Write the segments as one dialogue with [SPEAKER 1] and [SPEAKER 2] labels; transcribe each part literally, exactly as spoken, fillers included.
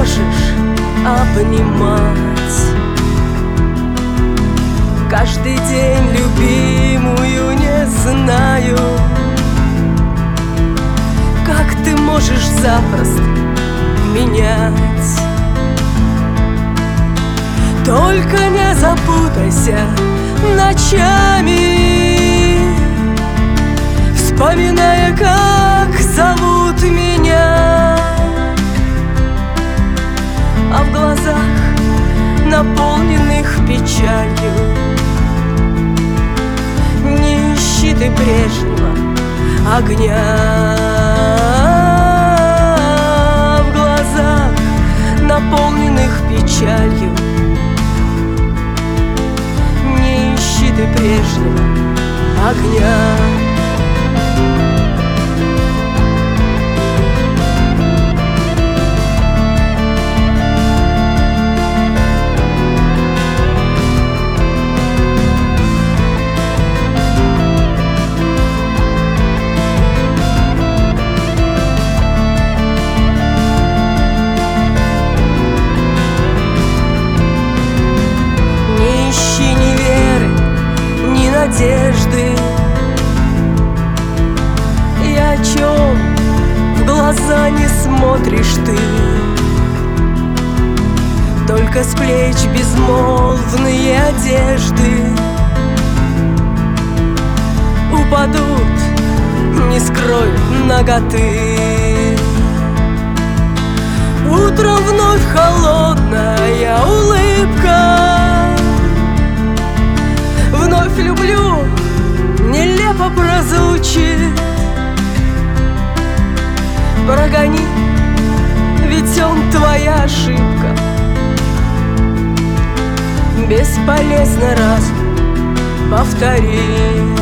[SPEAKER 1] можешь обнимать каждый день любимую, не знаю, как ты можешь запросто менять. Только не запутайся ночами, вспоминая, как зовут меня, а в глазах, наполненных печалью, не ищи ты прежнего огня. В глазах, наполненных печалью, не ищи ты прежнего огня. Надежды, и о чем в глаза не смотришь ты, только с плеч безмолвные одежды упадут, не скроют наготы. Утром вновь холодная улыбка, вновь люблю, нелепо прозвучит. Прогони, ведь он твоя ошибка. Бесполезно раз повторить.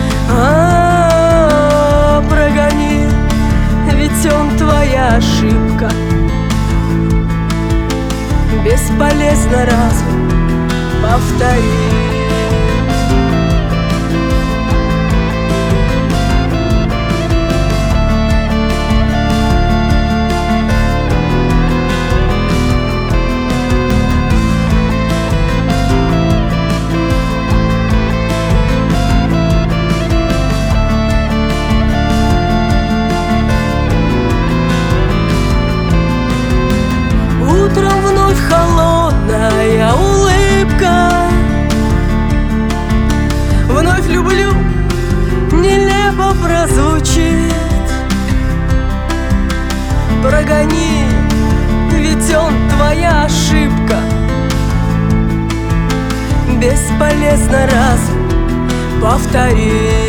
[SPEAKER 1] А, прогони, ведь он твоя ошибка. Бесполезно раз повторить. Утром вновь холодная улыбка, вновь люблю, нелепо прозвучит. Прогони, ведь он твоя ошибка. Бесполезно раз повторить.